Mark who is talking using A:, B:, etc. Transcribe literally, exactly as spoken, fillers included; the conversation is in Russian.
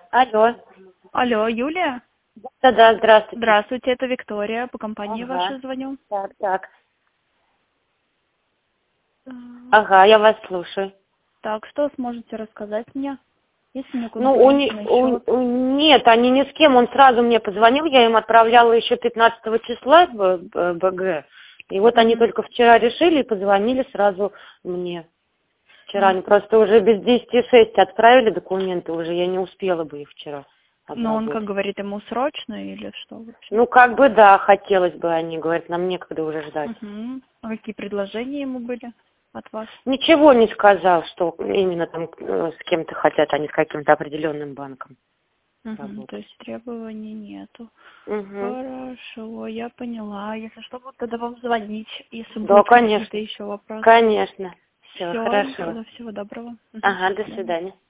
A: Алло.
B: Алло, Юлия?
A: Да-да, здравствуйте.
B: Здравствуйте, это Виктория, по компании
A: Ага.
B: вашей звоню.
A: Так, так.
B: Э,
A: Ага, я вас слушаю.
B: Так, что сможете рассказать мне? Есть у меня
A: Ну, у, не-
B: конкурентный
A: у-
B: счет?
A: у- нет, они ни с кем, он сразу мне позвонил, я им отправляла еще пятнадцатого числа в Б- БГ. И вот они
B: Мгм.
A: только вчера решили и позвонили сразу мне. Вчера
B: М.
A: они просто уже без десяти шесть отправили документы уже, я не успела бы их вчера
B: Но он, как
A: обработать.
B: говорит, ему срочно или что вообще?
A: Ну, как бы да, хотелось бы, они говорят, нам некогда уже ждать.
B: Мгм. А какие предложения ему были от вас?
A: Ничего не сказал, что именно там э, с кем-то хотят, а не с каким-то определенным банком
B: Мгм. То
A: работать.
B: есть требований нету.
A: Угу.
B: Хорошо, я поняла. Если что, буду тогда вам звонить, если
A: Да,
B: будут какие-то
A: конечно.
B: еще вопросы.
A: Конечно. Все,
B: Все,
A: хорошо.
B: тогда всего доброго. Мгм.
A: Ага,
B: До
A: до
B: свидания.
A: свидания.